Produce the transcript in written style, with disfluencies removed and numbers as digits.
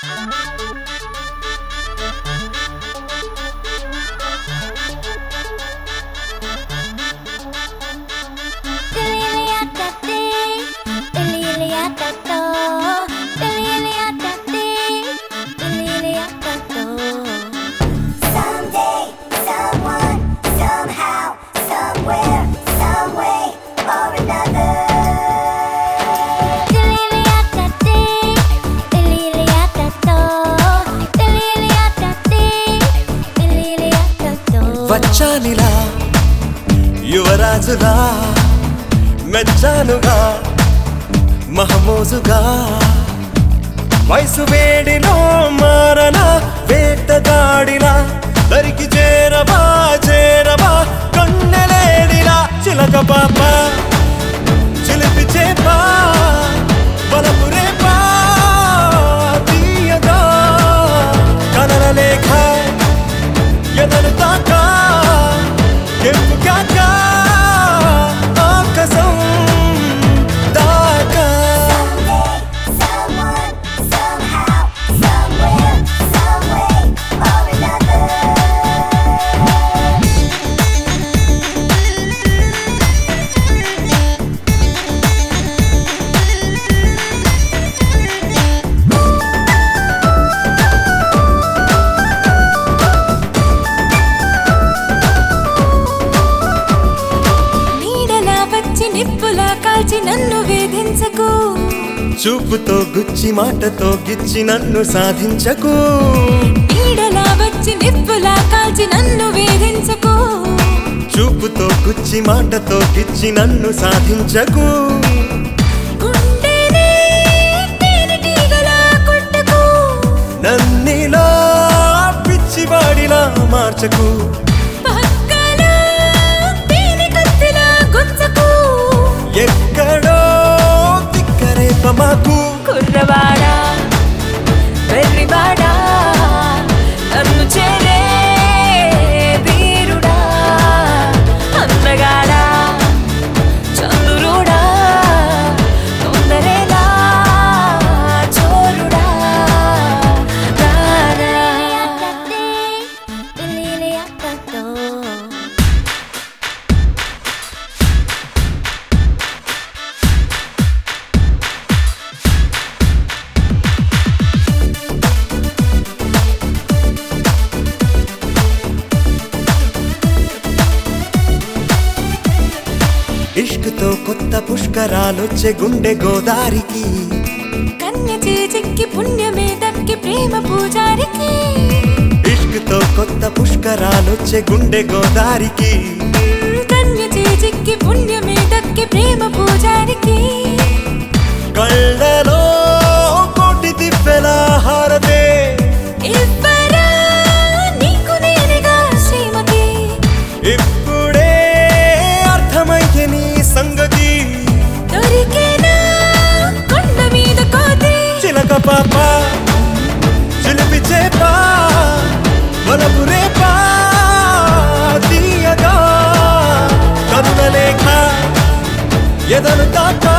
వచ్చానిలా యువరాజులా మెచ్చానుగా మహమోజుగా వయసు వేడిలో మారన వేటగాడిలా దరికి చేరవా చేరవా కన్నెలేడిలా చిలక పాప చిలిపి చేపా బలపు రేపా తీయగా కనల లేఖ ఎదను తాకా కెంపు కాక ఆకాశం దాకా నిప్పులా కాల్చి నన్ను వేధించకు చూపుతో గుచ్చి మాటతో గిచ్చి నన్ను సాధించకు నీడలా వచ్చి నిప్పులా కాల్చి నన్ను వేధించకు చూపుతో గుచ్చి మాటతో గిచ్చి నన్ను సాధించకు గుండెనే తేనెటీగలా కొట్టకు నన్నిలా పిచ్చివాడిలా మార్చకు ఎక్కడో తిక్కరేపమాకు కుర్రవాడా వెర్రివాడా నన్ను చేరే వీరుడా అందగాడా చంద్రుడా తొందరేలా చోరుడా ఇష్క్తో కొత్త పుష్కరాలొచ్చే గుండె గోదారికి కన్య చేజిక్కి పుణ్యమే దక్కి ప్రేమ పూజారికి ఇష్క్తో కొత్త పుష్కరాలొచ్చే గుండె గోదారికి కన్య చేజిక్కి పుణ్యమే దక్కి ప్రేమ పూజారికి కళ్ళలో కోటి దివ్వెలా హారతే ఇవ్వరా నీకు నేనుగా శ్రీమతి ఇప్పుడే అర్థమైతే నీ సంగతి దొరికేనా కొండ మీద కోతి చిలక పాప చిలిపి చేపా బలపు రేపా తీయగా కరుణ లేఖ ఎదను తాక